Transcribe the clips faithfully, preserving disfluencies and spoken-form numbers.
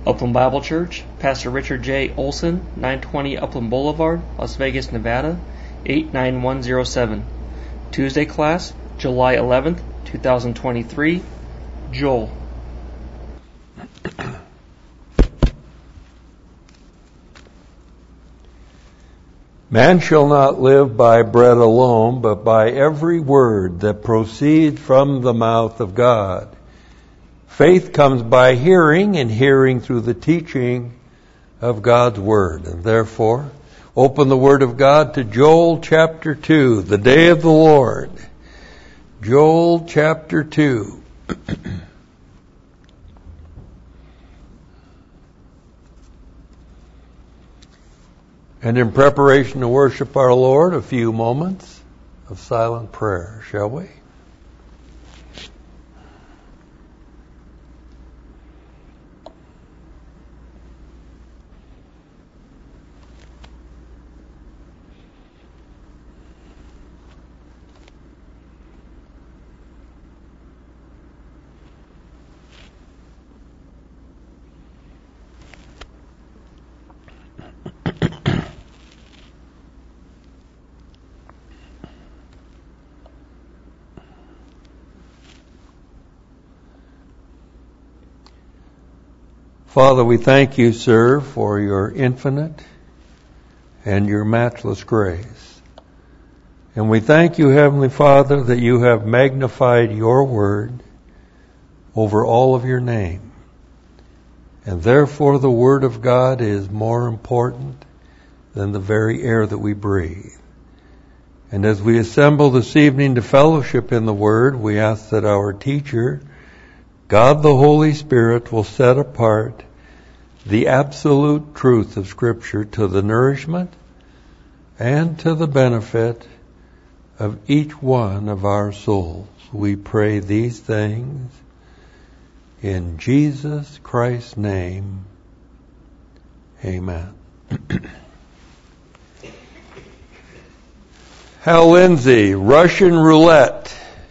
Upland Bible Church, Pastor Richard J. Olson, nine twenty Upland Boulevard, Las Vegas, Nevada, eight nine one zero seven. Tuesday class, July eleventh, twenty twenty-three. Joel. Man shall not live by bread alone, but by every word that proceeds from the mouth of God. Faith comes by hearing, and hearing through the teaching of God's Word. And therefore, open the Word of God to Joel chapter two, the day of the Lord. Joel chapter two. And in preparation to worship our Lord, a few moments of silent prayer, shall we? Father, we thank you, sir, for your infinite and your matchless grace. And we thank you, Heavenly Father, that you have magnified your word over all of your name. And therefore the word of God is more important than the very air that we breathe. And as we assemble this evening to fellowship in the word, we ask that our teacher, God the Holy Spirit, will set apart the absolute truth of Scripture to the nourishment and to the benefit of each one of our souls. We pray these things in Jesus Christ's name. Amen. Hal Lindsey, Russian roulette.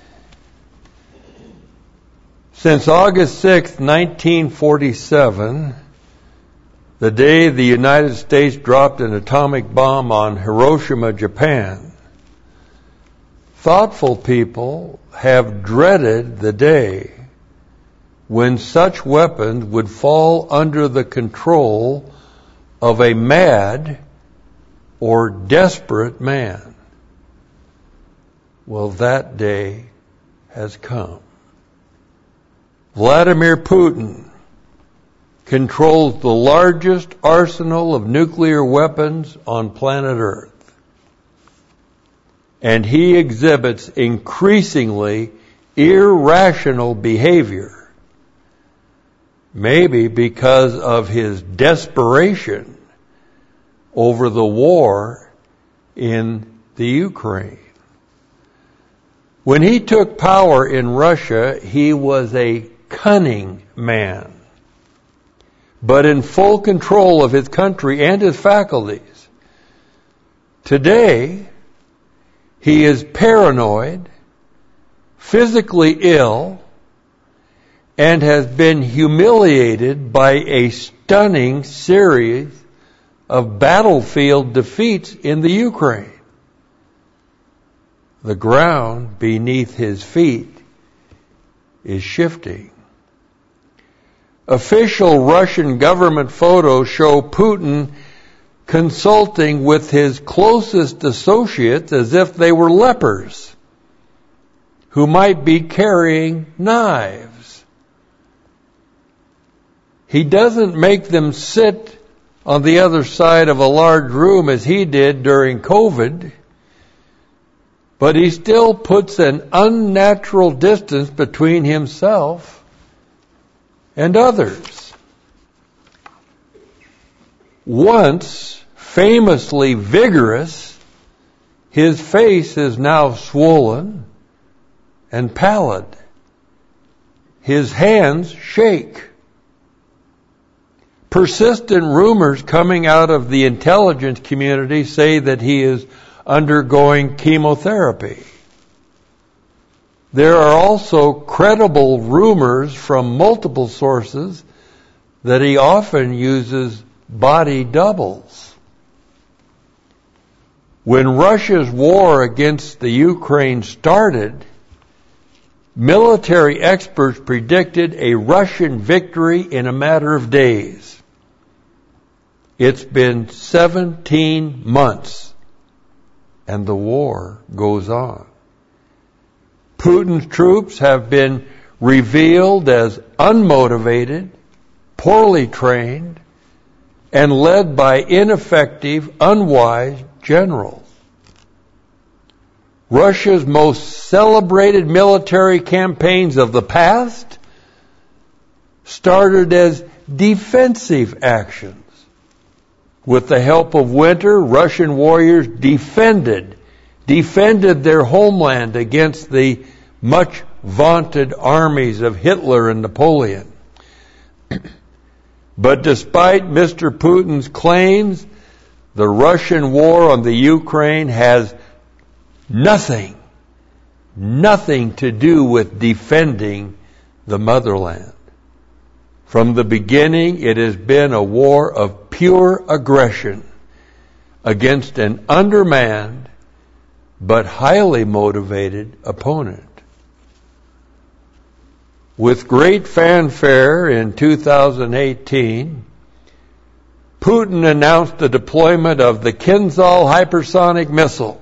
Since August sixth, nineteen forty-seven, the day the United States dropped an atomic bomb on Hiroshima, Japan, thoughtful people have dreaded the day when such weapons would fall under the control of a mad or desperate man. Well, that day has come. Vladimir Putin controls the largest arsenal of nuclear weapons on planet Earth. And he exhibits increasingly irrational behavior, maybe because of his desperation over the war in the Ukraine. When he took power in Russia, he was a cunning man, but in full control of his country and his faculties. Today, he is paranoid, physically ill, and has been humiliated by a stunning series of battlefield defeats in the Ukraine. The ground beneath his feet is shifting. Official Russian government photos show Putin consulting with his closest associates as if they were lepers who might be carrying knives. He doesn't make them sit on the other side of a large room as he did during COVID, but he still puts an unnatural distance between himself and others. Once famously vigorous, his face is now swollen and pallid. His hands shake. Persistent rumors coming out of the intelligence community say that he is undergoing chemotherapy. There are also credible rumors from multiple sources that he often uses body doubles. When Russia's war against the Ukraine started, military experts predicted a Russian victory in a matter of days. It's been seventeen months, and the war goes on. Putin's troops have been revealed as unmotivated, poorly trained, and led by ineffective, unwise generals. Russia's most celebrated military campaigns of the past started as defensive actions. With the help of winter, Russian warriors defended, defended their homeland against the much vaunted armies of Hitler and Napoleon. But despite Mister Putin's claims, the Russian war on the Ukraine has nothing, nothing to do with defending the motherland. From the beginning, it has been a war of pure aggression against an undermanned but highly motivated opponent. With great fanfare in two thousand eighteen, Putin announced the deployment of the Kinzhal hypersonic missile.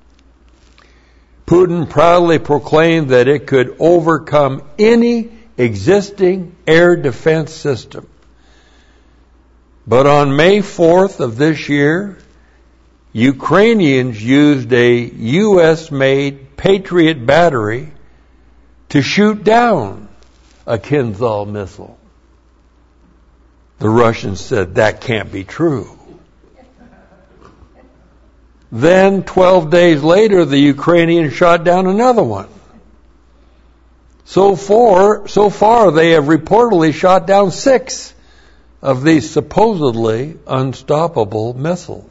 Putin proudly proclaimed that it could overcome any existing air defense system. But on May fourth of this year, Ukrainians used a U S-made Patriot battery to shoot down a Kinzhal missile. The Russians said that can't be true. Then, twelve days later, the Ukrainians shot down another one. So far, so far, they have reportedly shot down six of these supposedly unstoppable missiles.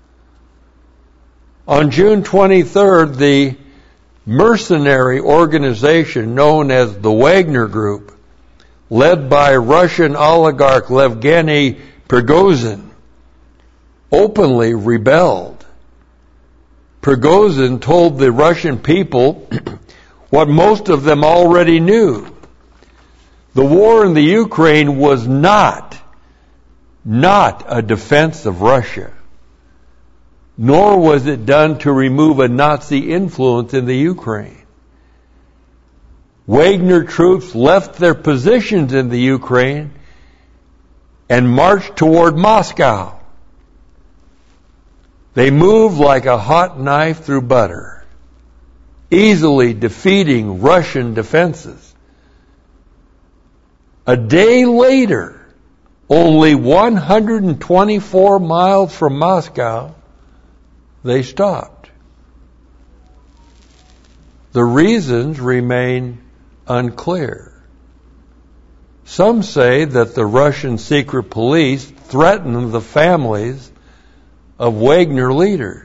On June twenty-third, the mercenary organization known as the Wagner Group, led by Russian oligarch Yevgeny Prigozhin, openly rebelled. Prigozhin told the Russian people what most of them already knew. The war in the Ukraine was not, not a defense of Russia, nor was it done to remove a Nazi influence in the Ukraine. Wagner troops left their positions in the Ukraine and marched toward Moscow. They moved like a hot knife through butter, easily defeating Russian defenses. A day later, only one hundred twenty-four miles from Moscow, they stopped. The reasons remain unclear. Some say that the Russian secret police threatened the families of Wagner leaders.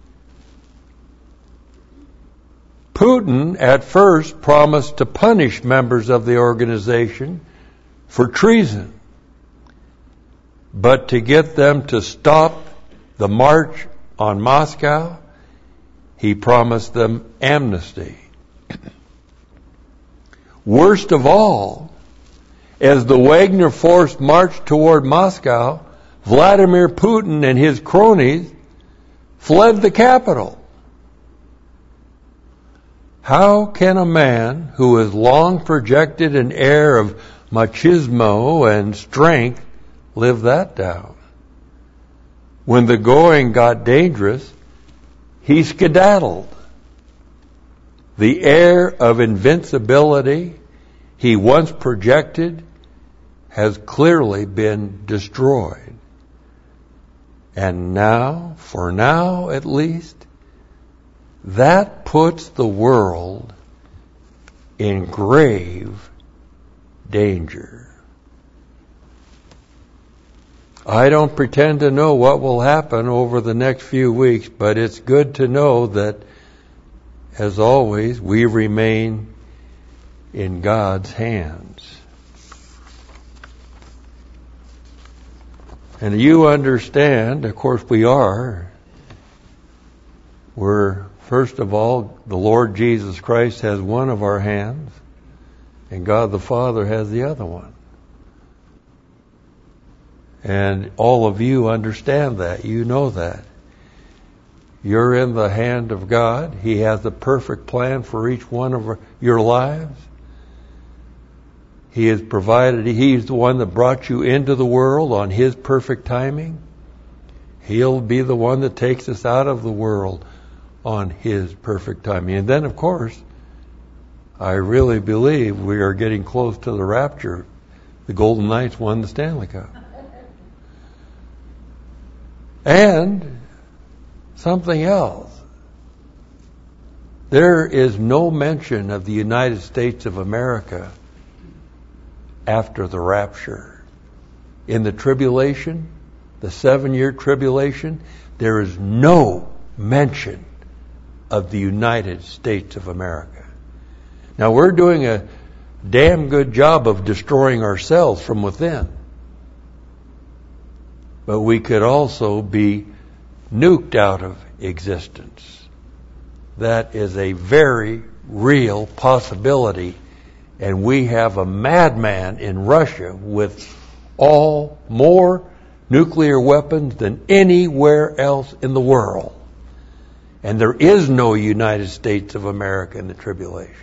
Putin at first promised to punish members of the organization for treason, but to get them to stop the march on Moscow, he promised them amnesty. Worst of all, as the Wagner force marched toward Moscow, Vladimir Putin and his cronies fled the capital. How can a man who has long projected an air of machismo and strength live that down? When the going got dangerous, he skedaddled. The air of invincibility he once projected has clearly been destroyed. And now, for now at least, that puts the world in grave danger. I don't pretend to know what will happen over the next few weeks, but it's good to know that, as always, we remain in God's hands. And you understand, of course we are, we're, first of all, the Lord Jesus Christ has one of our hands, and God the Father has the other one. And all of you understand that. You know that. You're in the hand of God. He has the perfect plan for each one of your lives. He has provided, He's the one that brought you into the world on His perfect timing. He'll be the one that takes us out of the world on His perfect timing. And then, of course, I really believe we are getting close to the rapture. The Golden Knights won the Stanley Cup. And something else. There is no mention of the United States of America after the rapture. In the tribulation, the seven-year tribulation, there is no mention of the United States of America. Now, we're doing a damn good job of destroying ourselves from within. But we could also be nuked out of existence. That is a very real possibility. And we have a madman in Russia with all more nuclear weapons than anywhere else in the world. And there is no United States of America in the tribulation.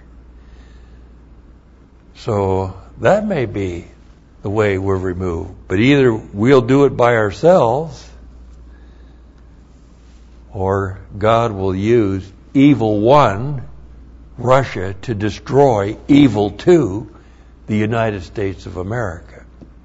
So that may be the way we're removed. But either we'll do it by ourselves, or God will use evil one, Russia, to destroy evil two, the United States of America.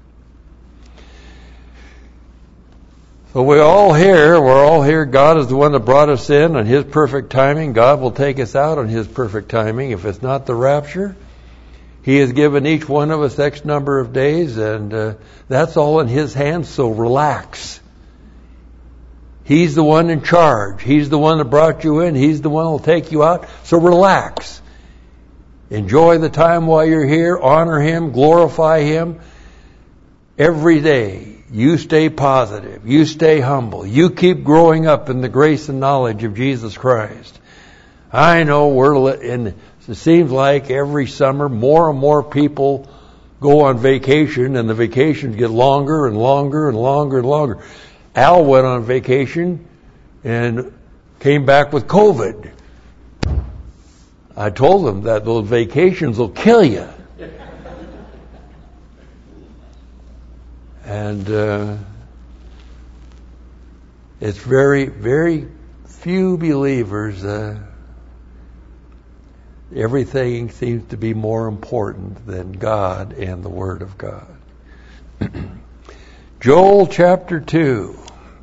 So we're all here, we're all here. God is the one that brought us in on His perfect timing. God will take us out on His perfect timing. If it's not the rapture, He has given each one of us X number of days, and uh, that's all in His hands, so relax. He's the one in charge. He's the one that brought you in. He's the one who will take you out. So relax. Enjoy the time while you're here. Honor Him. Glorify Him. Every day, you stay positive. You stay humble. You keep growing up in the grace and knowledge of Jesus Christ. I know we're in, it seems like every summer more and more people go on vacation, and the vacations get longer and longer and longer and longer. Al went on vacation and came back with COVID. I told him that those vacations will kill you. And uh, it's very, very few believers. Uh, everything seems to be more important than God and the Word of God. Joel chapter two.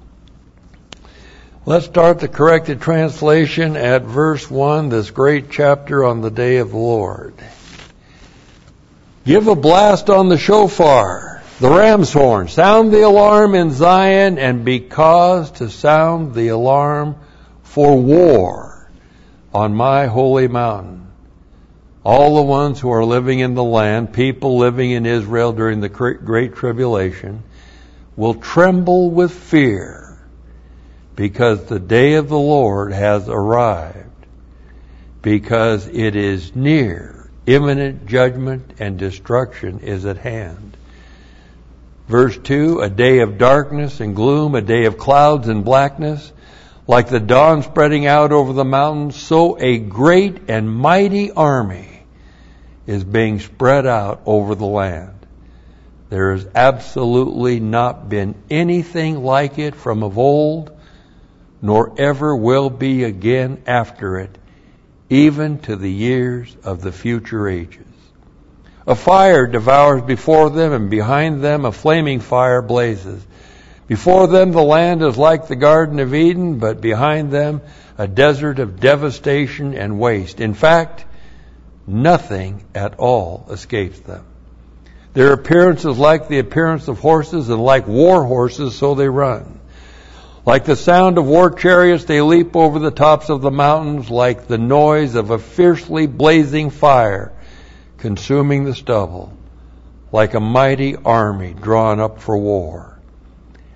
Let's start the corrected translation at verse one, this great chapter on the day of the Lord. Give a blast on the shofar, the ram's horn. Sound the alarm in Zion, and be cause to sound the alarm for war on my holy mountain. All the ones who are living in the land, people living in Israel during the great tribulation, will tremble with fear, because the day of the Lord has arrived, because it is near. Imminent judgment and destruction is at hand. Verse two, a day of darkness and gloom, a day of clouds and blackness, like the dawn spreading out over the mountains, so a great and mighty army is being spread out over the land. There has absolutely not been anything like it from of old, nor ever will be again after it, even to the years of the future ages. A fire devours before them, and behind them a flaming fire blazes. Before them the land is like the Garden of Eden, but behind them a desert of devastation and waste. In fact, nothing at all escapes them. Their appearance is like the appearance of horses, and like war horses, so they run. Like the sound of war chariots, they leap over the tops of the mountains, like the noise of a fiercely blazing fire, consuming the stubble, like a mighty army drawn up for war.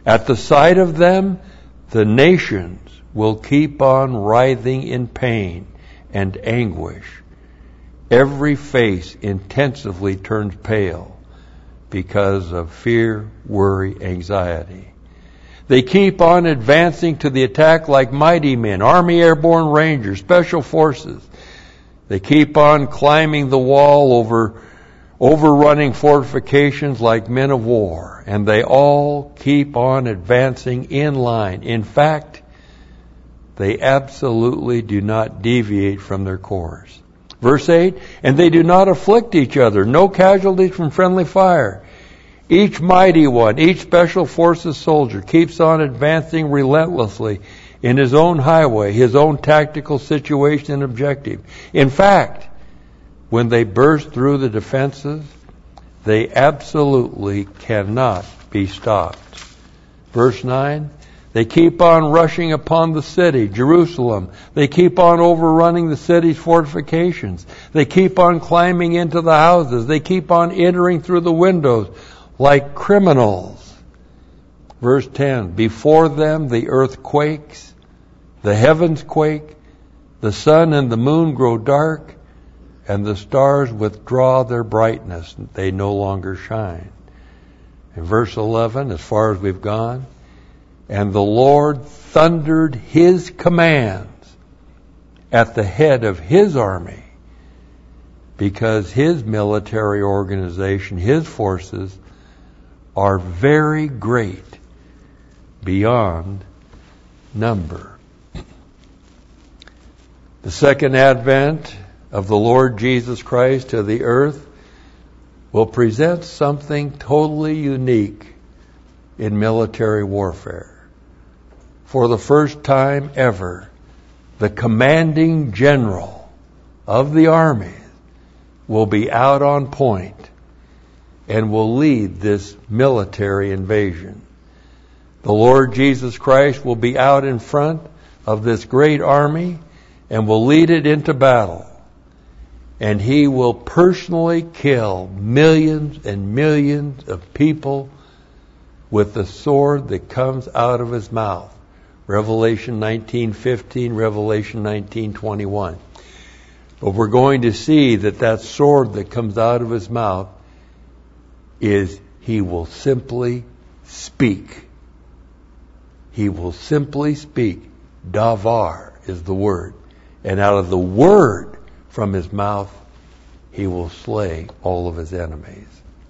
At the sight of them, the nations will keep on writhing in pain and anguish. Every face intensively turns pale because of fear, worry, anxiety. They keep on advancing to the attack like mighty men, Army Airborne Rangers, Special Forces. They keep on climbing the wall over overrunning fortifications like men of war, and they all keep on advancing in line. In fact, they absolutely do not deviate from their course. Verse eight, and they do not afflict each other, no casualties from friendly fire. Each mighty one, each special forces soldier keeps on advancing relentlessly in his own highway, his own tactical situation and objective. In fact, when they burst through the defenses, they absolutely cannot be stopped. Verse nine, they keep on rushing upon the city, Jerusalem. They keep on overrunning the city's fortifications. They keep on climbing into the houses. They keep on entering through the windows like criminals. Verse ten, before them the earth quakes, the heavens quake, the sun and the moon grow dark, and the stars withdraw their brightness. They no longer shine. In verse eleven, as far as we've gone, and the Lord thundered his commands at the head of his army, because his military organization, his forces, are very great beyond number. The second advent of the Lord Jesus Christ to the earth will present something totally unique in military warfare. For the first time ever, the commanding general of the army will be out on point and will lead this military invasion. The Lord Jesus Christ will be out in front of this great army and will lead it into battle. And he will personally kill millions and millions of people with the sword that comes out of his mouth. Revelation nineteen fifteen, Revelation nineteen twenty-one. But we're going to see that that sword that comes out of his mouth is he will simply speak. He will simply speak. Davar is the word. And out of the word from his mouth, he will slay all of his enemies.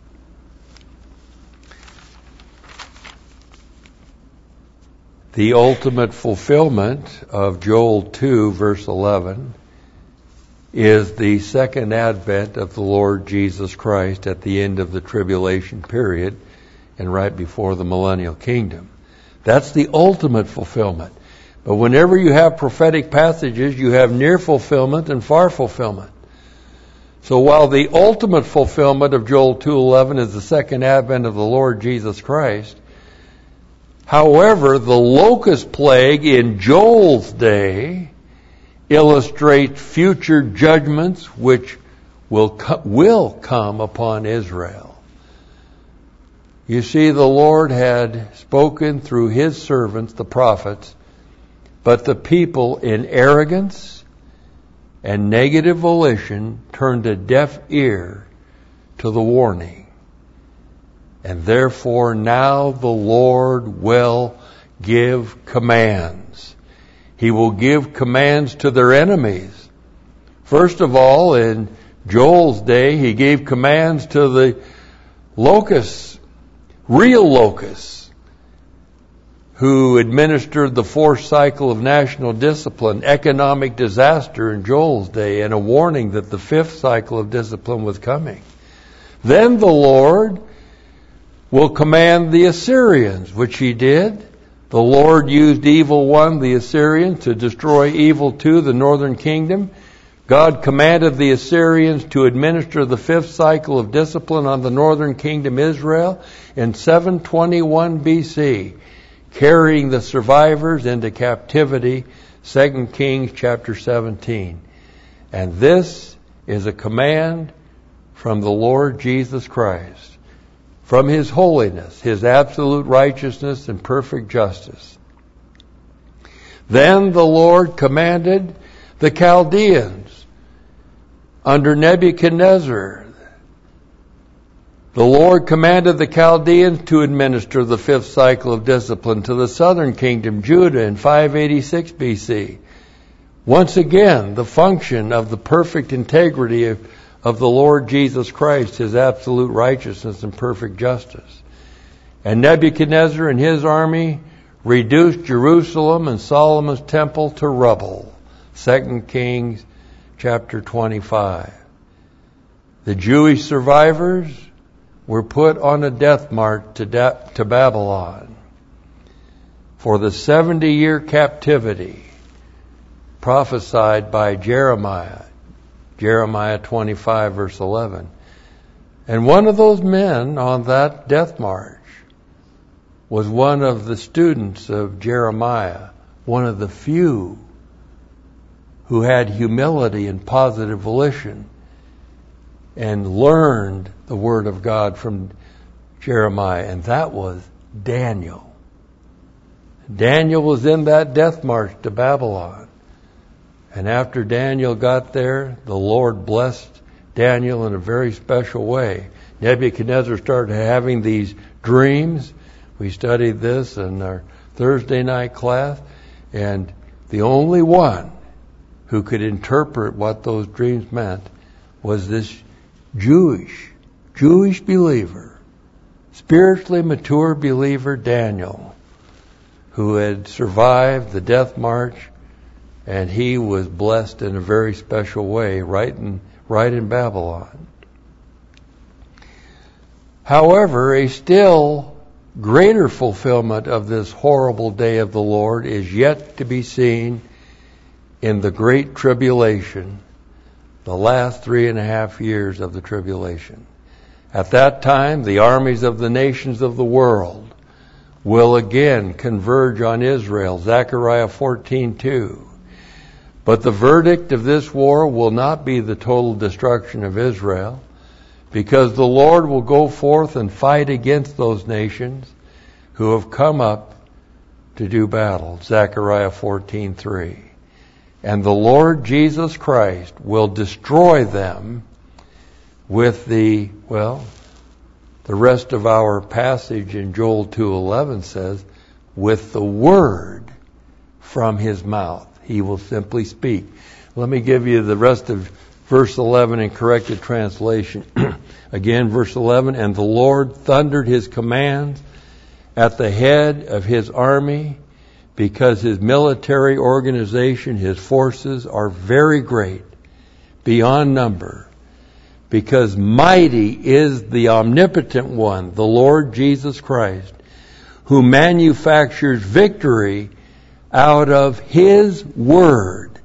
The ultimate fulfillment of Joel two, verse eleven, is the second advent of the Lord Jesus Christ at the end of the tribulation period and right before the millennial kingdom. That's the ultimate fulfillment. But whenever you have prophetic passages, you have near fulfillment and far fulfillment. So while the ultimate fulfillment of Joel two eleven is the second advent of the Lord Jesus Christ, however, the locust plague in Joel's day illustrates future judgments which will co- will come upon Israel. You see, the Lord had spoken through his servants, the prophets, but the people in arrogance and negative volition turned a deaf ear to the warning. And therefore now the Lord will give commands. He will give commands to their enemies. First of all, in Joel's day, he gave commands to the locusts, real locusts, who administered the fourth cycle of national discipline, economic disaster in Joel's day, and a warning that the fifth cycle of discipline was coming. Then the Lord will command the Assyrians, which he did. The Lord used evil one, the Assyrian, to destroy evil two, the northern kingdom. God commanded the Assyrians to administer the fifth cycle of discipline on the northern kingdom, Israel, in seven twenty-one B C, carrying the survivors into captivity, Second Kings chapter seventeen. And this is a command from the Lord Jesus Christ from His holiness, His absolute righteousness and perfect justice. Then the Lord commanded the Chaldeans under Nebuchadnezzar. The Lord commanded the Chaldeans to administer the fifth cycle of discipline to the southern kingdom, Judah, in five eighty-six B C. Once again, the function of the perfect integrity of, of the Lord Jesus Christ, His absolute righteousness and perfect justice. And Nebuchadnezzar and his army reduced Jerusalem and Solomon's temple to rubble. Second Kings chapter twenty-five. The Jewish survivors were put on a death march to, da- to Babylon for the seventy-year captivity prophesied by Jeremiah, Jeremiah twenty-five, verse eleven. And one of those men on that death march was one of the students of Jeremiah, one of the few who had humility and positive volition and learned the Word of God from Jeremiah, and that was Daniel. Daniel was in that death march to Babylon. And after Daniel got there, the Lord blessed Daniel in a very special way. Nebuchadnezzar started having these dreams. We studied this in our Thursday night class, and the only one who could interpret what those dreams meant was this Jewish, Jewish believer, spiritually mature believer Daniel, who had survived the death march, and he was blessed in a very special way right in, right in Babylon. However, a still greater fulfillment of this horrible day of the Lord is yet to be seen in the Great Tribulation, the last three and a half years of the tribulation. At that time, the armies of the nations of the world will again converge on Israel, Zechariah fourteen two. But the verdict of this war will not be the total destruction of Israel, because the Lord will go forth and fight against those nations who have come up to do battle, Zechariah fourteen three. And the Lord Jesus Christ will destroy them with the, well, the rest of our passage in Joel two eleven says, with the word from His mouth. He will simply speak. Let me give you the rest of verse eleven in corrected translation. Again, verse eleven, and the Lord thundered His commands at the head of His army, because His military organization, His forces are very great, beyond number. Because mighty is the omnipotent one, the Lord Jesus Christ, who manufactures victory out of His word,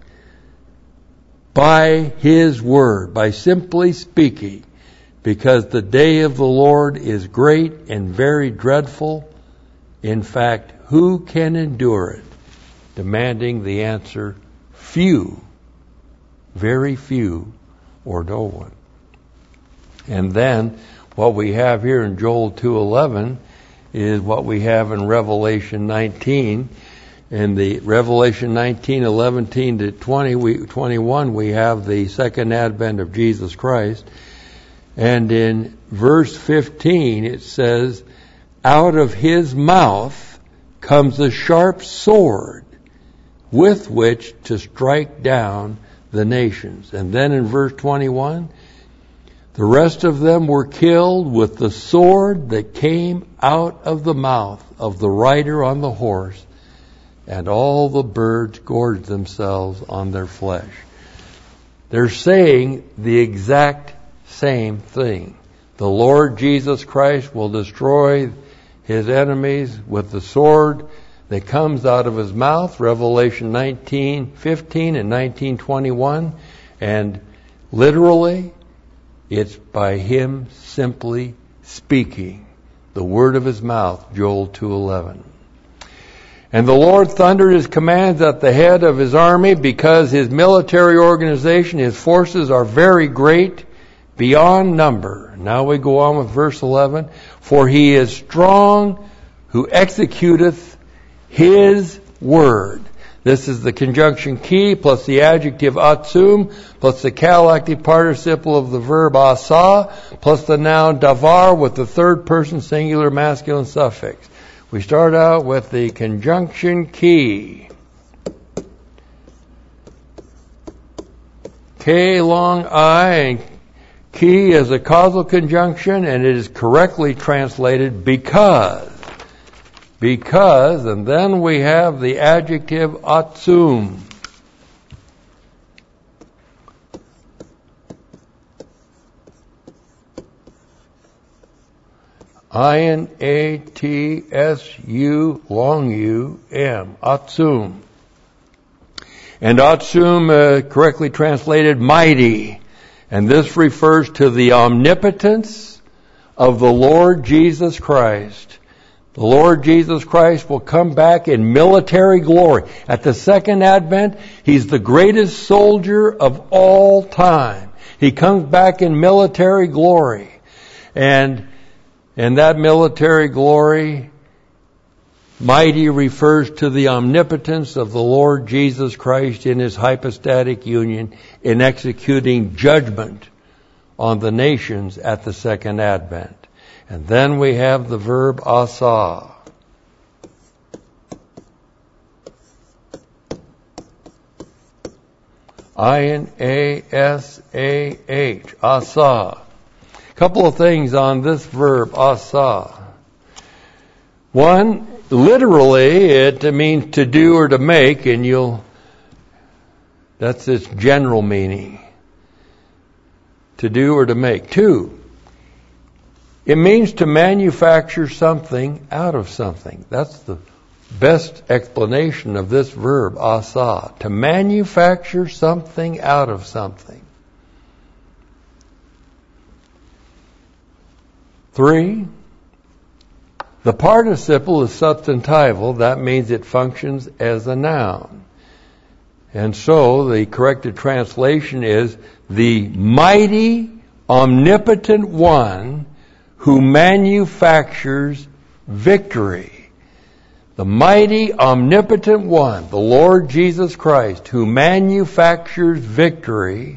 by His word, by simply speaking, because the day of the Lord is great and very dreadful. In fact, who can endure it? Demanding the answer, few, very few, or no one. And then what we have here in Joel two eleven is what we have in Revelation nineteen. In the Revelation nineteen, eleven to twenty, we, twenty-one, we have the second advent of Jesus Christ. And in verse fifteen, it says, out of His mouth comes a sharp sword with which to strike down the nations. And then in verse twenty-one, the rest of them were killed with the sword that came out of the mouth of the rider on the horse, and all the birds gorged themselves on their flesh. They're saying the exact same thing. The Lord Jesus Christ will destroy His enemies with the sword that comes out of His mouth, Revelation nineteen fifteen and nineteen twenty-one. And literally, it's by Him simply speaking the word of His mouth, Joel two eleven. And the Lord thundered His commands at the head of His army, because His military organization, His forces are very great, beyond number. Now we go on with verse eleven. For he is strong who executeth his word. This is the conjunction key plus the adjective atzum plus the cal-active participle of the verb asa plus the noun davar with the third person singular masculine suffix. We start out with the conjunction key. K long I, and key is a causal conjunction, and it is correctly translated because. Because, and then we have the adjective atzum. I N A T S U, long U, M, atzum. And atzum, uh, correctly translated, mighty. And this refers to the omnipotence of the Lord Jesus Christ. The Lord Jesus Christ will come back in military glory. At the second advent, He's the greatest soldier of all time. He comes back in military glory. And, and that military glory, mighty, refers to the omnipotence of the Lord Jesus Christ in His hypostatic union in executing judgment on the nations at the second advent. And then we have the verb asa. I N A S A H, asa. A couple of things on this verb, asa. One, literally, it means to do or to make, and you'll, that's its general meaning. To do or to make. Two, it means to manufacture something out of something. That's the best explanation of this verb, asa. To manufacture something out of something. Three, the participle is substantival. That means it functions as a noun. And so the corrected translation is the mighty, omnipotent one who manufactures victory. The mighty, omnipotent one, the Lord Jesus Christ, who manufactures victory.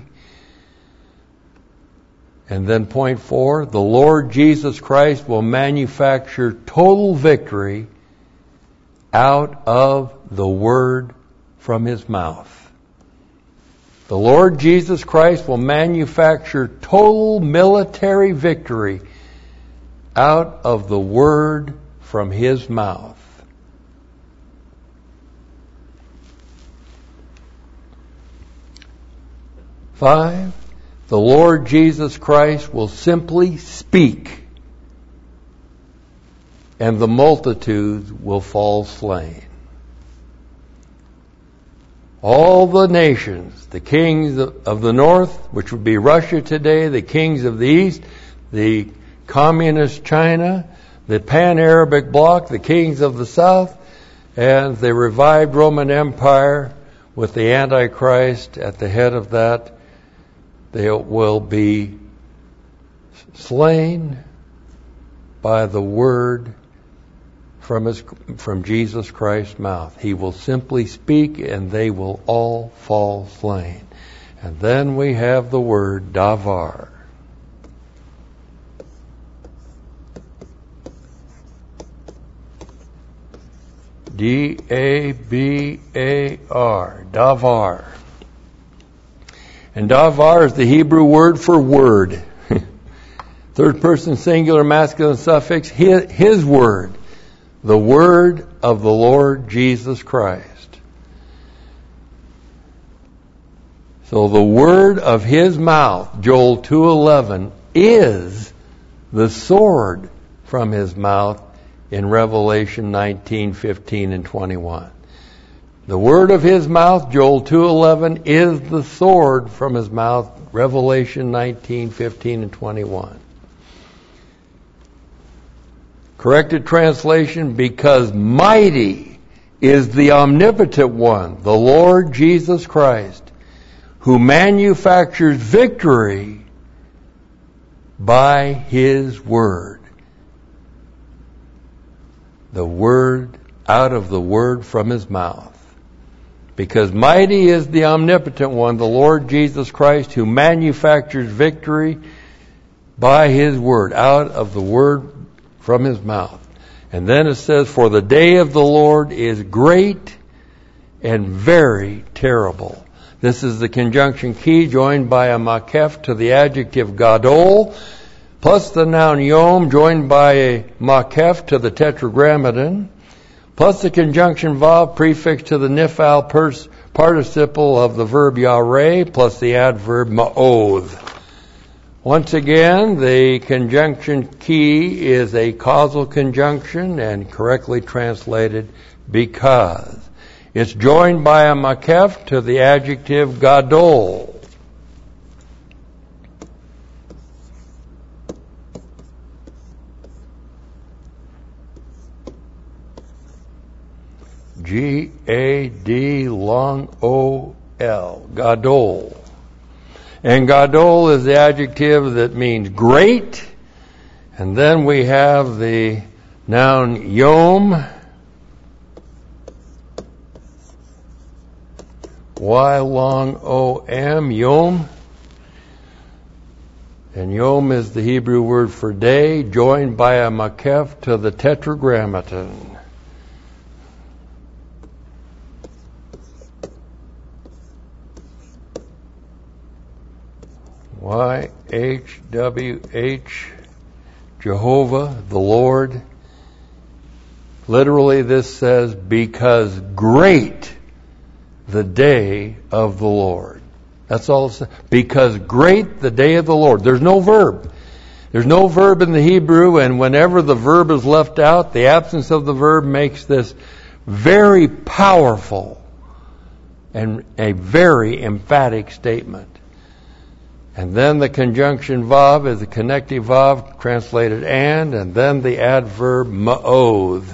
And then point four, the Lord Jesus Christ will manufacture total victory out of the word from His mouth. The Lord Jesus Christ will manufacture total military victory out of the word from His mouth. Five, the Lord Jesus Christ will simply speak, and the multitudes will fall slain. All the nations, the kings of the north, which would be Russia today, the kings of the east, the communist China, the pan-Arabic bloc, the kings of the south, and the revived Roman Empire with the Antichrist at the head of that, they will be slain by the word from his, from Jesus Christ's mouth. He will simply speak and they will all fall slain. And then we have the word davar. D A B A R, davar. And davar is the Hebrew word for word. Third person singular masculine suffix, his, his word. The word of the Lord Jesus Christ. So the word of His mouth, Joel two eleven, is the sword from His mouth in Revelation nineteen fifteen and twenty-one. The word of His mouth, Joel two eleven, is the sword from His mouth, Revelation nineteen fifteen and twenty-one. Corrected translation, because mighty is the omnipotent one, the Lord Jesus Christ, who manufactures victory by His word. The word, out of the word from His mouth. Because mighty is the omnipotent one, the Lord Jesus Christ, who manufactures victory by His word, out of the word from His mouth. And then it says, for the day of the Lord is great and very terrible. This is the conjunction key joined by a makef to the adjective gadol, plus the noun yom joined by a makef to the tetragrammaton, plus the conjunction vav prefix to the nifal pers- participle of the verb yareh, plus the adverb ma'oth. Once again, the conjunction key is a causal conjunction and correctly translated because. It's joined by a makef to the adjective gadol. G A D long O L, gadol. And gadol is the adjective that means great. And then we have the noun yom, Y long O M, yom. And yom is the Hebrew word for day, joined by a makef to the tetragrammaton. Y H W H, Jehovah, the Lord. Literally this says, because great the day of the Lord. That's all it says. Because great the day of the Lord. There's no verb. There's no verb in the Hebrew, and whenever the verb is left out, the absence of the verb makes this very powerful and a very emphatic statement. And then the conjunction vav is a connective vav, translated and, and then the adverb ma'oth.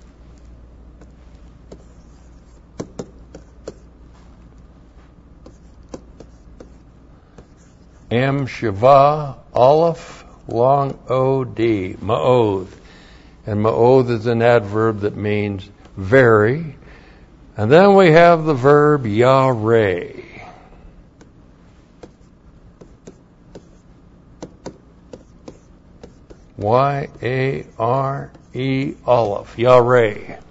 M Shiva, Aleph, long O D, ma'oth. And ma'oth is an adverb that means very. And then we have the verb yareh. Y A R E, Aleph, yareh.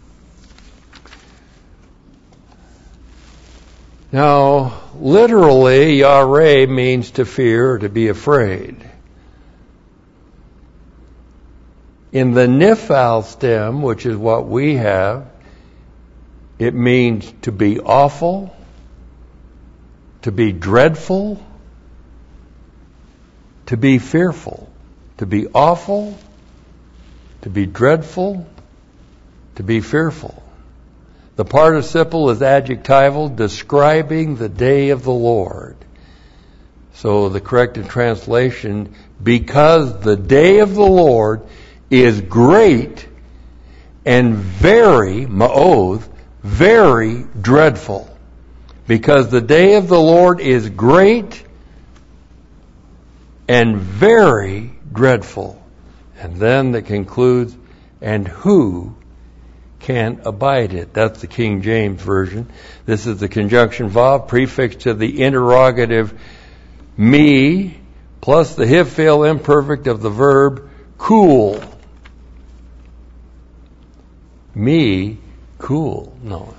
Now, literally, yareh means to fear or to be afraid. In the nifal stem, which is what we have, it means to be awful, to be dreadful, to be fearful. To be awful, to be dreadful, to be fearful. The participle is adjectival, describing the day of the Lord. So the corrected translation, because the day of the Lord is great and very, ma'oth, very dreadful. Because the day of the Lord is great and very dreadful. And then it concludes, and who can abide it? That's the King James Version. This is the conjunction vav prefixed to the interrogative me plus the hifil imperfect of the verb cool. Me, cool. No.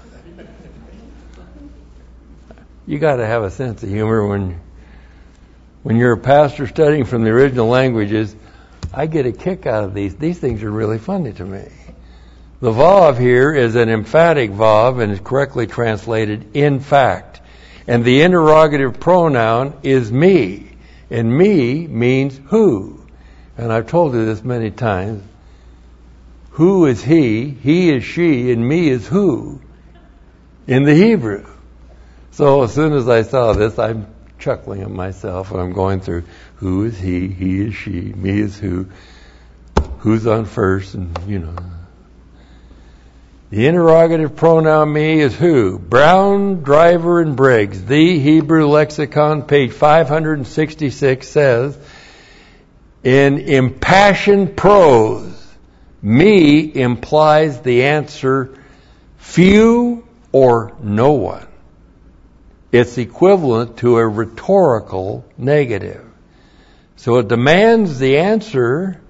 You got to have a sense of humor when When you're a pastor studying from the original languages. I get a kick out of these. These things are really funny to me. The vav here is an emphatic vav and is correctly translated in fact. And the interrogative pronoun is me. And me means who. And I've told you this many times. Who is he, he is she, and me is who in the Hebrew. So as soon as I saw this, I'm chuckling at myself, and I'm going through who is he, he is she, me is who, who's on first, and you know. The interrogative pronoun me is who? Brown, Driver, and Briggs. The Hebrew Lexicon, page five hundred sixty-six, says, In impassioned prose, me implies the answer few or no one. It's equivalent to a rhetorical negative. So it demands the answer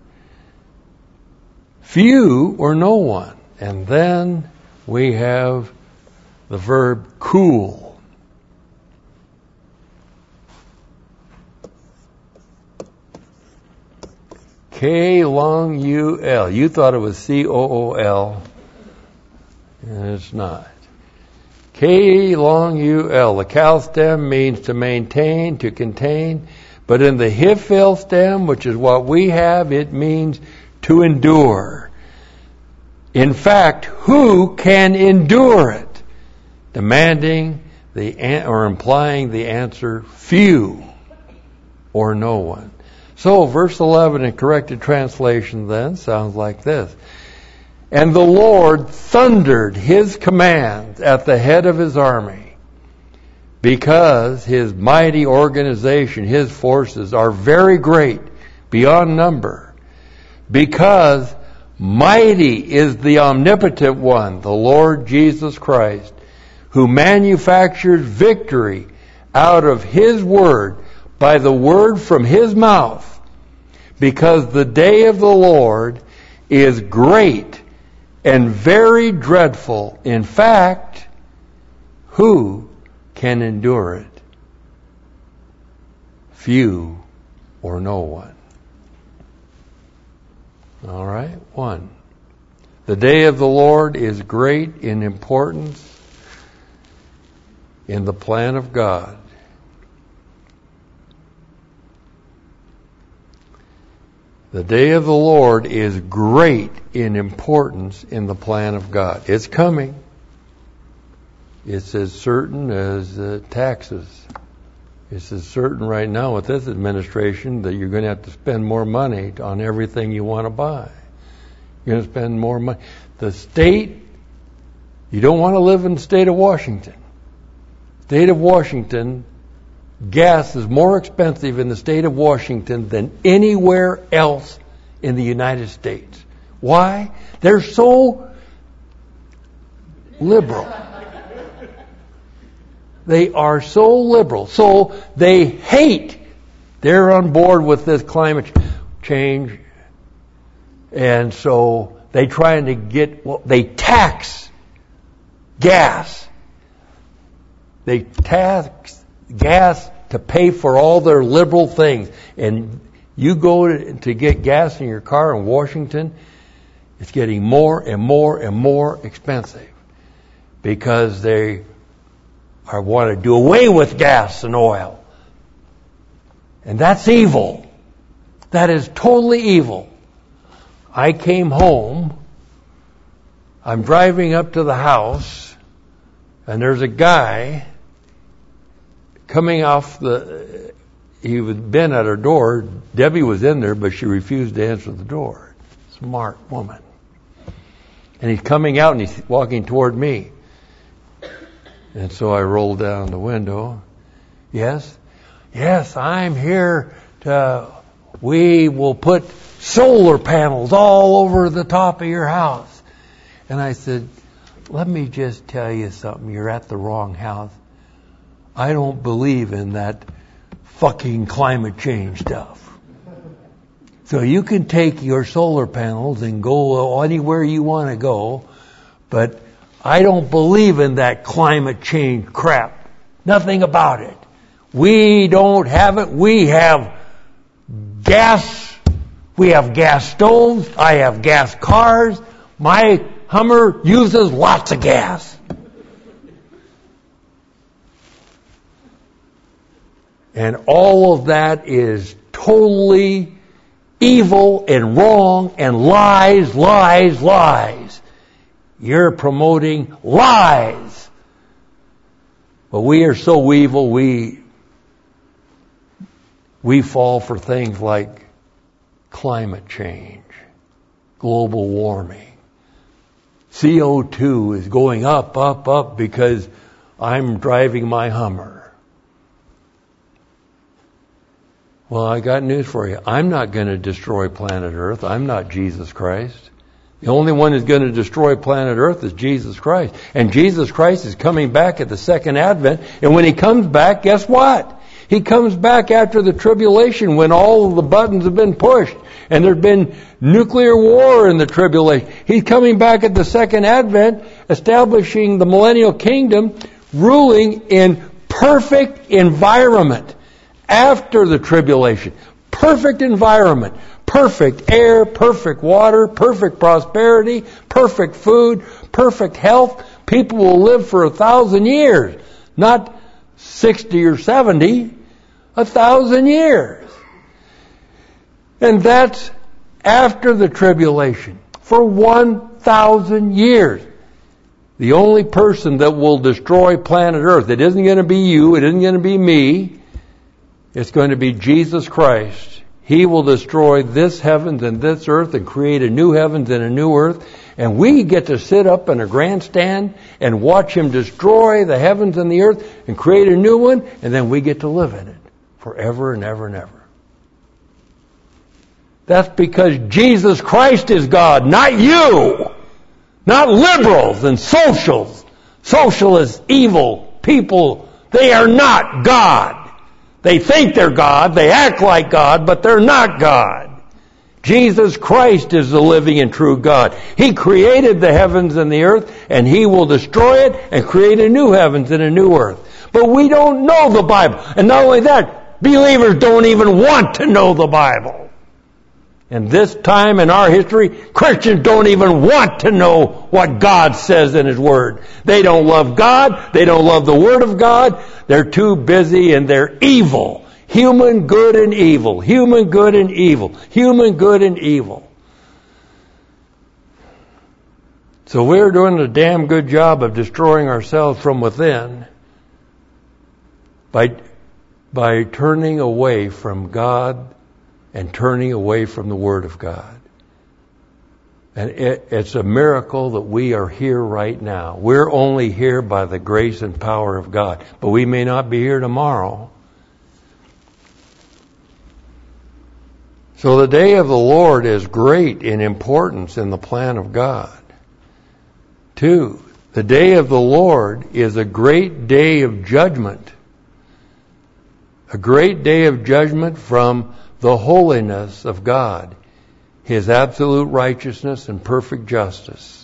few or no one. And then we have the verb cool. K long U L. You thought it was C O O L. And it's not. K long U L. The cal stem means to maintain, to contain. But in the hifil stem, which is what we have, it means to endure. In fact, who can endure it? Demanding the or implying the answer few or no one. So verse eleven in corrected translation then sounds like this. And the Lord thundered his commands at the head of his army, because his mighty organization, his forces, are very great, beyond number. Because mighty is the omnipotent one, the Lord Jesus Christ, who manufactures victory out of his word, by the word from his mouth. Because the day of the Lord is great and very dreadful. In fact, who can endure it? Few or no one. All right, one. The day of the Lord is great in importance in the plan of God. The day of the Lord is great in importance in the plan of God. It's coming. It's as certain as uh, taxes. It's as certain right now with this administration that you're going to have to spend more money on everything you want to buy. You're going to spend more money. The state, you don't want to live in the state of Washington. State of Washington, gas is more expensive in the state of Washington than anywhere else in the United States. Why? They're so liberal. They are so liberal. So they hate. They're on board with this climate change. And so they trying to get, well, they tax gas. They tax gas to pay for all their liberal things. And you go to, to get gas in your car in Washington, it's getting more and more and more expensive because they are, want to do away with gas and oil. And that's evil. That is totally evil. I came home, I'm driving up to the house, and there's a guy coming off the, he had been at her door. Debbie was in there, but she refused to answer the door. Smart woman. And he's coming out and he's walking toward me. And so I rolled down the window. Yes? Yes, I'm here to, we will put solar panels all over the top of your house. And I said, let me just tell you something. You're at the wrong house. I don't believe in that fucking climate change stuff. So you can take your solar panels and go anywhere you want to go, but I don't believe in that climate change crap. Nothing about it. We don't have it. We have gas. We have gas stoves. I have gas cars. My Hummer uses lots of gas. And all of that is totally evil and wrong and lies, lies, lies. You're promoting lies. But we are so evil, we, we fall for things like climate change, global warming. C O two is going up, up, up because I'm driving my Hummer. Well, I got news for you. I'm not going to destroy planet Earth. I'm not Jesus Christ. The only one who's going to destroy planet Earth is Jesus Christ. And Jesus Christ is coming back at the second advent. And when he comes back, guess what? He comes back after the tribulation when all of the buttons have been pushed. And there's been nuclear war in the tribulation. He's coming back at the second advent, establishing the millennial kingdom, ruling in perfect environment after the tribulation. Perfect environment. Perfect air, perfect water, perfect prosperity, perfect food, perfect health. People will live for a thousand years. Not sixty or seventy. A thousand years. And that's after the tribulation. For one thousand years. The only person that will destroy planet Earth, it isn't going to be you, it isn't going to be me. It's going to be Jesus Christ. He will destroy this heavens and this earth and create a new heavens and a new earth. And we get to sit up in a grandstand and watch him destroy the heavens and the earth and create a new one. And then we get to live in it forever and ever and ever. That's because Jesus Christ is God, not you. Not liberals and socials. Socialists, evil people, they are not God. They think they're God, they act like God, but they're not God. Jesus Christ is the living and true God. He created the heavens and the earth, and He will destroy it and create a new heavens and a new earth. But we don't know the Bible. And not only that, believers don't even want to know the Bible. And this time in our history, Christians don't even want to know what God says in His Word. They don't love God. They don't love the Word of God. They're too busy and they're evil. Human good and evil. Human good and evil. Human good and evil. So we're doing a damn good job of destroying ourselves from within by, by turning away from God and turning away from the Word of God. And it, it's a miracle that we are here right now. We're only here by the grace and power of God. But we may not be here tomorrow. So the day of the Lord is great in importance in the plan of God. Two, the day of the Lord is a great day of judgment. A great day of judgment from the holiness of God, His absolute righteousness and perfect justice.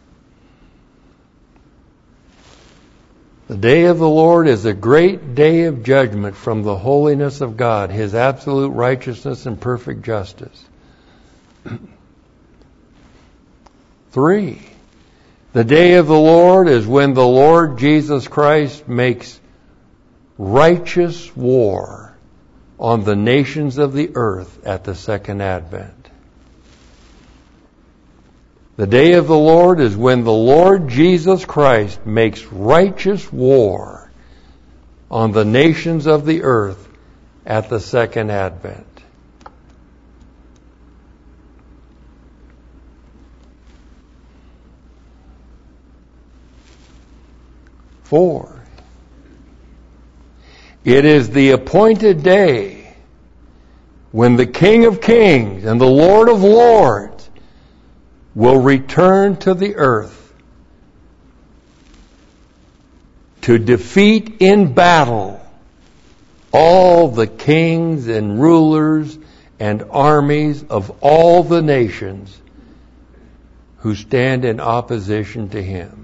The day of the Lord is a great day of judgment from the holiness of God, His absolute righteousness and perfect justice. Three, the day of the Lord is when the Lord Jesus Christ makes righteous war on the nations of the earth at the second advent. The day of the Lord is when the Lord Jesus Christ makes righteous war on the nations of the earth at the second advent. Four. It is the appointed day when the King of Kings and the Lord of Lords will return to the earth to defeat in battle all the kings and rulers and armies of all the nations who stand in opposition to Him.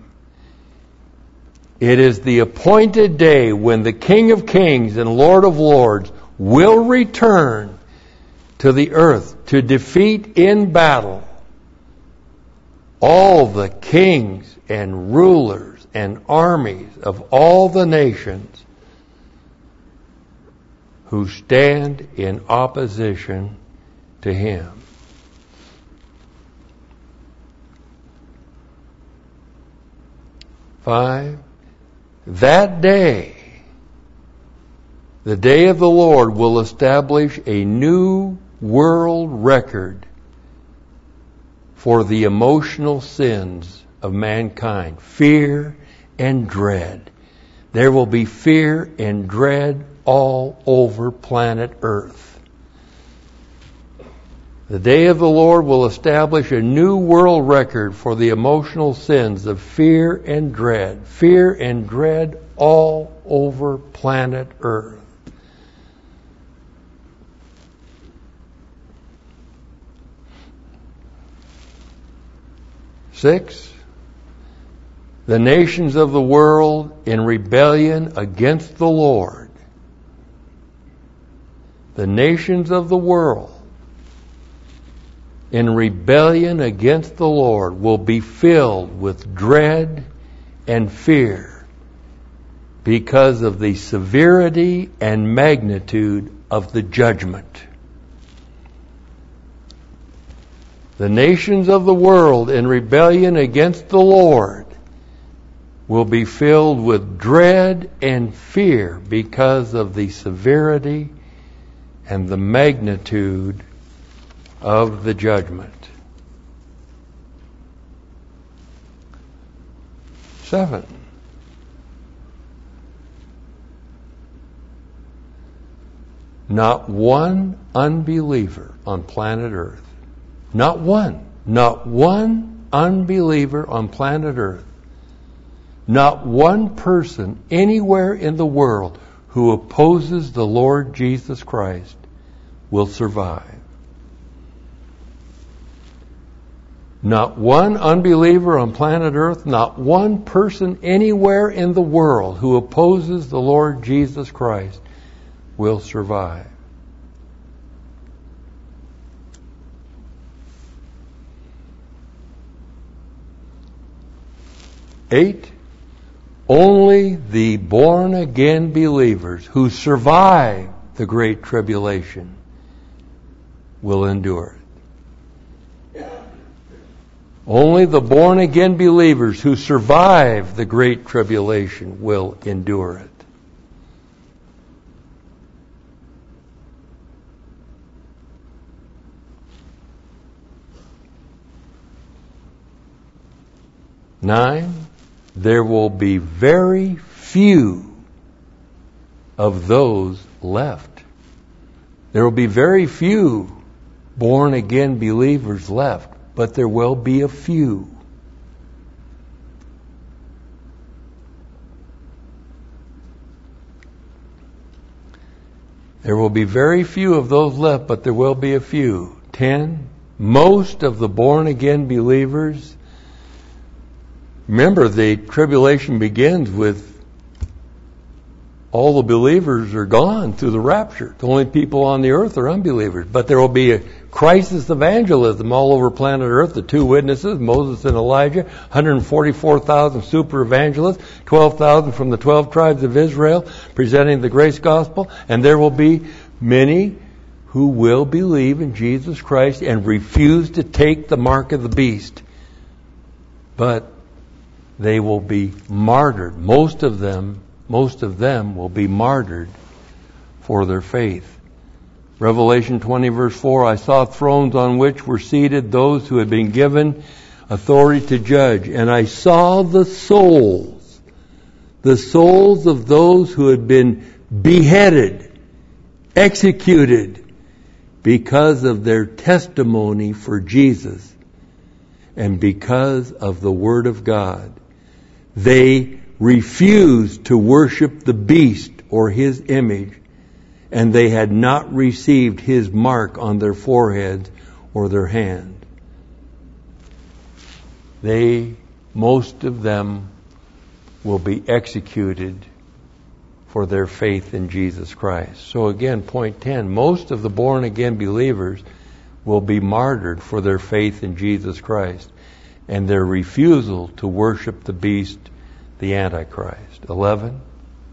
It is the appointed day when the King of Kings and Lord of Lords will return to the earth to defeat in battle all the kings and rulers and armies of all the nations who stand in opposition to Him. Five. That day, the day of the Lord will establish a new world record for the emotional sins of mankind. Fear and dread. There will be fear and dread all over planet Earth. The day of the Lord will establish a new world record for the emotional sins of fear and dread. Fear and dread all over planet Earth. Six, the nations of the world in rebellion against the Lord. The nations of the world in rebellion against the Lord will be filled with dread and fear because of the severity and magnitude of the judgment. The nations of the world in rebellion against the Lord will be filled with dread and fear because of the severity and the magnitude of the judgment. Seven. Not one unbeliever on planet Earth, not one, not one unbeliever on planet Earth, not one person anywhere in the world who opposes the Lord Jesus Christ will survive. Not one unbeliever on planet Earth, not one person anywhere in the world who opposes the Lord Jesus Christ will survive. Eight, only the born-again believers who survive the Great Tribulation will endure it. Only the born-again believers who survive the Great Tribulation will endure it. Nine, there will be very few of those left. There will be very few born-again believers left, but there will be a few. There will be very few of those left, but there will be a few. Ten, most of the born-again believers. Remember, the tribulation begins with all the believers are gone through the rapture. The only people on the earth are unbelievers. But there will be a crisis evangelism all over planet Earth. The two witnesses, Moses and Elijah, one hundred forty-four thousand super evangelists, twelve thousand from the twelve tribes of Israel, presenting the grace gospel. And there will be many who will believe in Jesus Christ and refuse to take the mark of the beast. But they will be martyred. Most of them, most of them will be martyred for their faith. Revelation twenty verse four, I saw thrones on which were seated those who had been given authority to judge. And I saw the souls, the souls of those who had been beheaded, executed because of their testimony for Jesus and because of the Word of God. They refused to worship the beast or his image, and they had not received his mark on their foreheads or their hand. They, most of them, will be executed for their faith in Jesus Christ. So again, point ten, most of the born-again believers will be martyred for their faith in Jesus Christ and their refusal to worship the beast, the Antichrist. Eleven,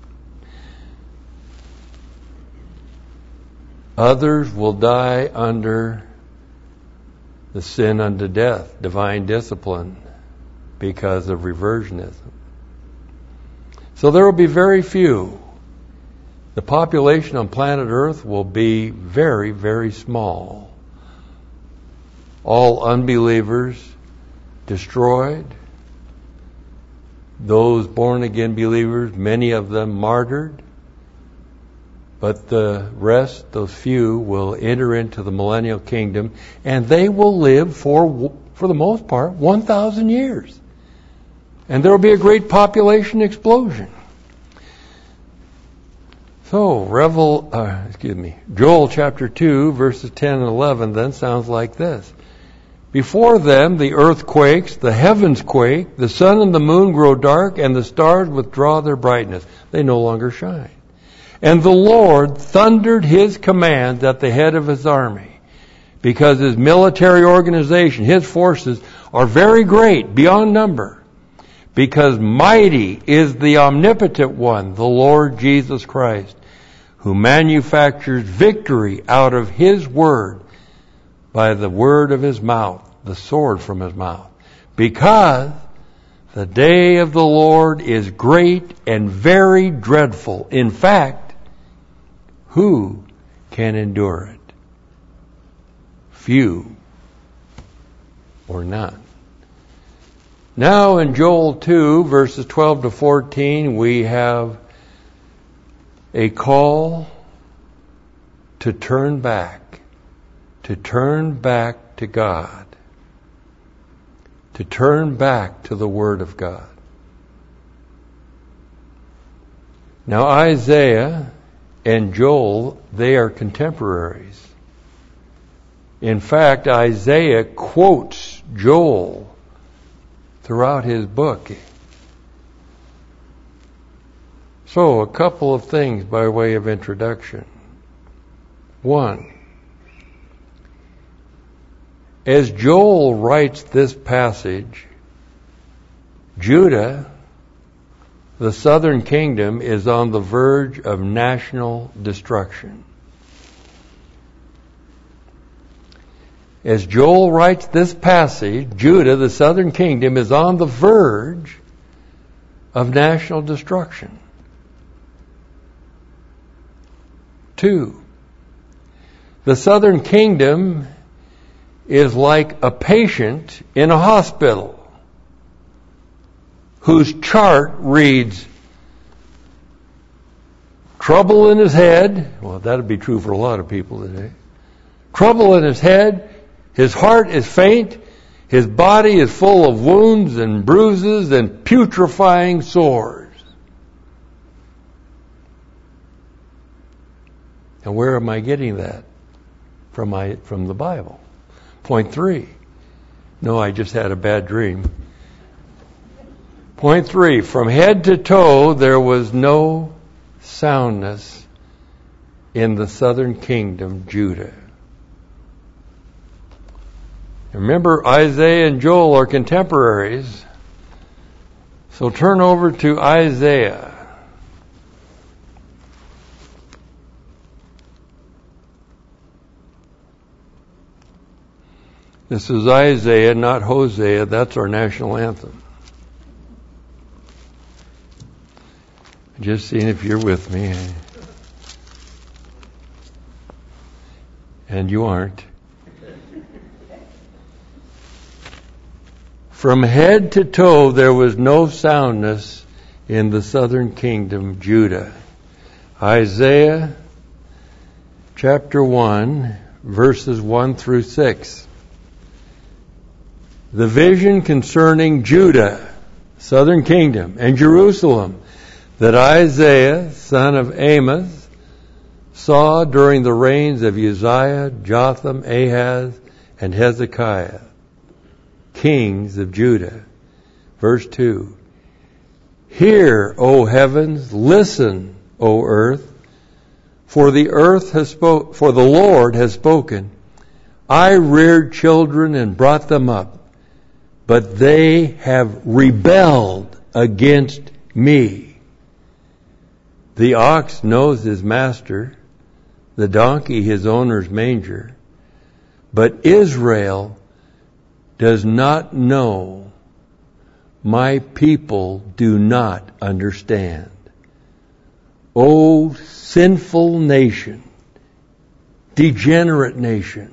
others will die under the sin unto death, divine discipline, because of reversionism. So there will be very few. The population on planet Earth will be very, very small. All unbelievers destroyed. Those born-again believers, many of them martyred. But the rest, those few, will enter into the millennial kingdom, and they will live for, for the most part, one thousand years. And there will be a great population explosion. So, Revel, uh, excuse me, Joel chapter two, verses ten and eleven then sounds like this. Before them the earth quakes, the heavens quake, the sun and the moon grow dark, and the stars withdraw their brightness. They no longer shine. And the Lord thundered his command at the head of his army, because his military organization, his forces, are very great, beyond number. Because mighty is the omnipotent one, the Lord Jesus Christ, who manufactures victory out of his word by the word of his mouth, the sword from his mouth. Because the day of the Lord is great and very dreadful. In fact, who can endure it? Few or none. Now in Joel two, verses twelve to fourteen, we have a call to turn back, to turn back to God, to turn back to the Word of God. Now Isaiah and Joel, they are contemporaries. In fact, Isaiah quotes Joel throughout his book. So, a couple of things by way of introduction. One, as Joel writes this passage, Judah, the southern kingdom, is on the verge of national destruction. As Joel writes this passage, Judah, the southern kingdom, is on the verge of national destruction. Two, the southern kingdom is like a patient in a hospital whose chart reads trouble in his head. Well, that would be true for a lot of people today. Trouble in his head. His heart is faint. His body is full of wounds and bruises and putrefying sores. And where am I getting that? From my, from the Bible. Point three. No, I just had a bad dream. Point three. From head to toe, there was no soundness in the southern kingdom, Judah. Remember, Isaiah and Joel are contemporaries. So turn over to Isaiah. This is Isaiah, not Hosea. That's our national anthem. Just seeing if you're with me. And you aren't. From head to toe, there was no soundness in the southern kingdom, Judah. Isaiah chapter one, verses one through six. The vision concerning Judah, southern kingdom, and Jerusalem that Isaiah, son of Amos, saw during the reigns of Uzziah, Jotham, Ahaz, and Hezekiah, kings of Judah. Verse two. Hear, O heavens, listen, O earth, for the earth has spoke, for the Lord has spoken. I reared children and brought them up, but they have rebelled against me. The ox knows his master, the donkey his owner's manger, but Israel does not know. My people do not understand. O sinful nation, degenerate nation,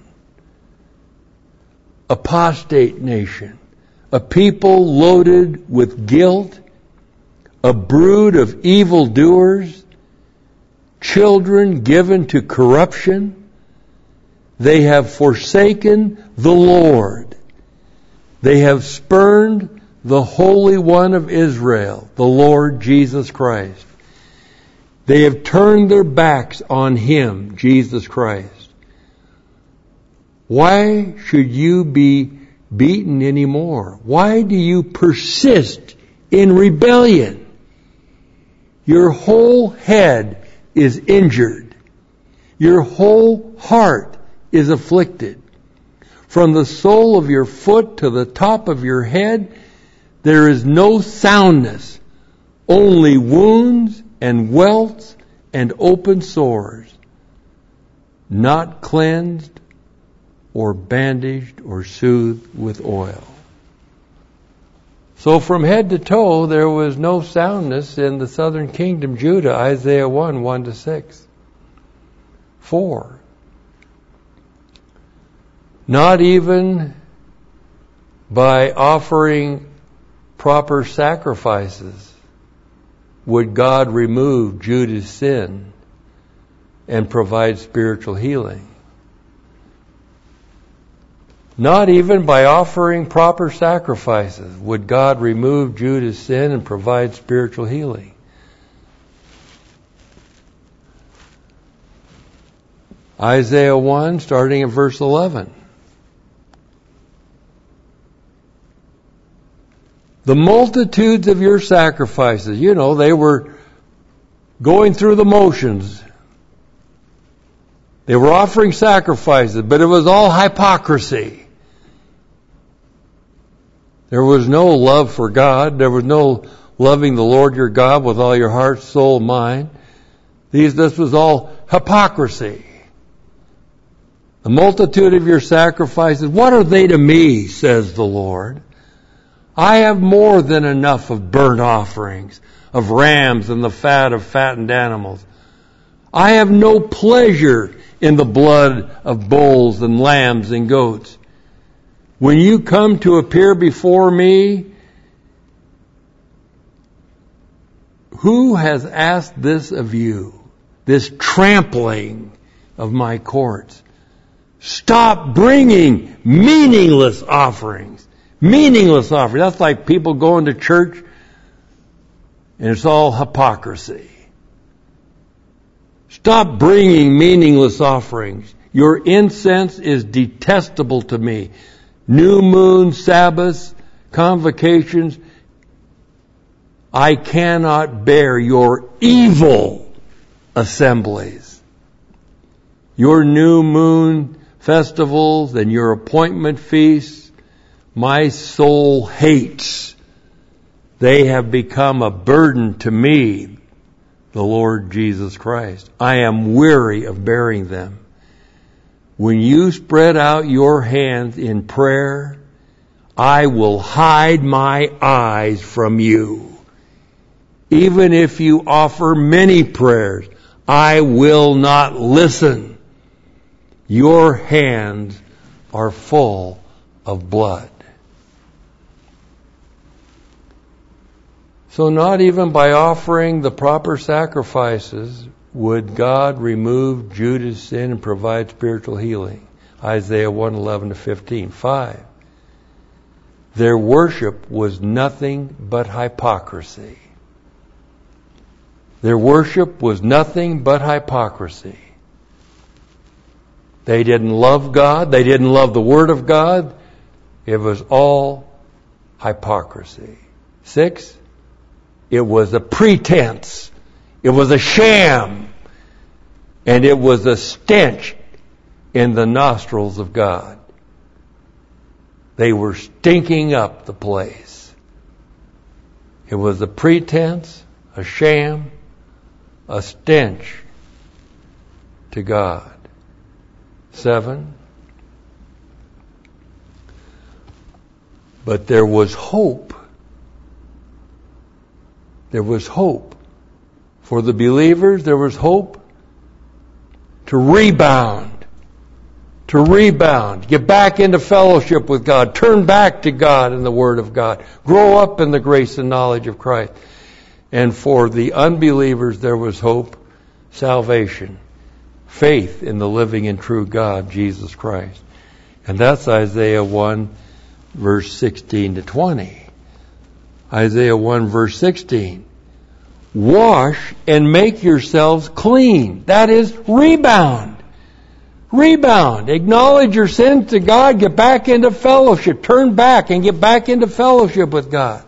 apostate nation, a people loaded with guilt, a brood of evildoers, children given to corruption. They have forsaken the Lord. They have spurned the Holy One of Israel, the Lord Jesus Christ. They have turned their backs on Him, Jesus Christ. Why should you be beaten anymore? Why do you persist in rebellion? Your whole head is injured. Your whole heart is afflicted. From the sole of your foot to the top of your head, there is no soundness, only wounds and welts and open sores, not cleansed or bandaged or soothed with oil. So from head to toe, there was no soundness in the southern kingdom, Judah, Isaiah one, one to six. Four. Not even by offering proper sacrifices would God remove Judah's sin and provide spiritual healing. Not even by offering proper sacrifices would God remove Judah's sin and provide spiritual healing. Isaiah one, starting at verse eleven. The multitudes of your sacrifices, you know, they were going through the motions. They were offering sacrifices, but it was all hypocrisy. There was no love for God. There was no loving the Lord your God with all your heart, soul, mind. These, this was all hypocrisy. The multitude of your sacrifices, what are they to me, says the Lord? I have more than enough of burnt offerings, of rams and the fat of fattened animals. I have no pleasure in the blood of bulls and lambs and goats. When you come to appear before me, who has asked this of you? This trampling of my courts. Stop bringing meaningless offerings. Meaningless offerings. That's like people going to church and it's all hypocrisy. Stop bringing meaningless offerings. Your incense is detestable to me. New moon, Sabbaths, convocations. I cannot bear your evil assemblies. Your new moon festivals and your appointment feasts, my soul hates. They have become a burden to me, the Lord Jesus Christ. I am weary of bearing them. When you spread out your hands in prayer, I will hide my eyes from you. Even if you offer many prayers, I will not listen. Your hands are full of blood. So not even by offering the proper sacrifices would God remove Judah's sin and provide spiritual healing. Isaiah one, eleven to fifteen. Five. Their worship was nothing but hypocrisy. Their worship was nothing but hypocrisy. They didn't love God. They didn't love the Word of God. It was all hypocrisy. Six. It was a pretense. It was a sham. And it was a stench in the nostrils of God. They were stinking up the place. It was a pretense, a sham, a stench to God. Seven. But there was hope. There was hope. For the believers, there was hope to rebound. To rebound. Get back into fellowship with God. Turn back to God and the Word of God. Grow up in the grace and knowledge of Christ. And for the unbelievers, there was hope. salvation, faith in the living and true God, Jesus Christ. And that's Isaiah one, verse sixteen to twenty. Isaiah one, verse sixteen. Wash and make yourselves clean. That is, rebound. Rebound. Acknowledge your sins to God. Get back into fellowship. Turn back and get back into fellowship with God.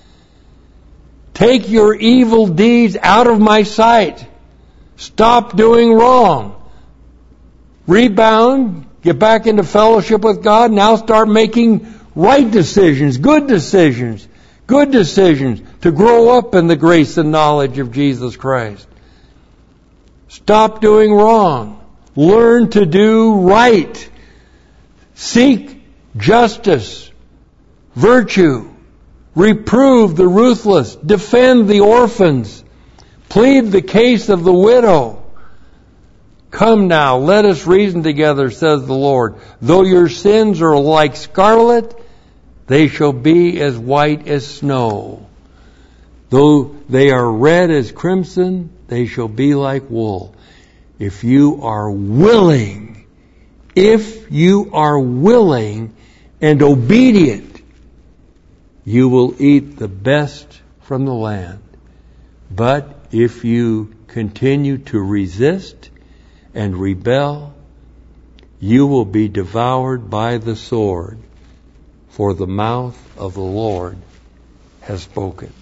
Take your evil deeds out of my sight. Stop doing wrong. Rebound. Get back into fellowship with God. Now start making right decisions, good decisions, good decisions to grow up in the grace and knowledge of Jesus Christ. Stop doing wrong. Learn to do right. Seek justice, virtue. Reprove the ruthless. Defend the orphans. Plead the case of the widow. Come now, let us reason together, says the Lord. Though your sins are like scarlet, they shall be as white as snow. Though they are red as crimson, they shall be like wool. If you are willing, if you are willing and obedient, you will eat the best from the land. But if you continue to resist and rebel, you will be devoured by the sword, for the mouth of the Lord has spoken.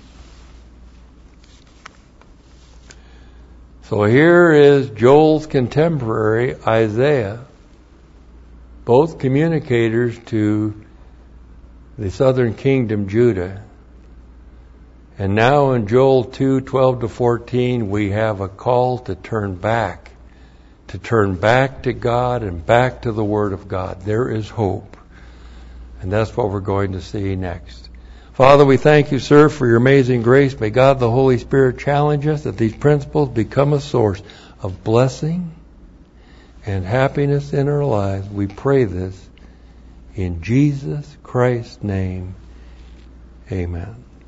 So here is Joel's contemporary, Isaiah, both communicators to the southern kingdom, Judah. And now in Joel two, twelve to fourteen, we have a call to turn back, to turn back to God and back to the Word of God. There is hope. And that's what we're going to see next. Father, we thank you, sir, for your amazing grace. May God the Holy Spirit challenge us that these principles become a source of blessing and happiness in our lives. We pray this in Jesus Christ's name. Amen.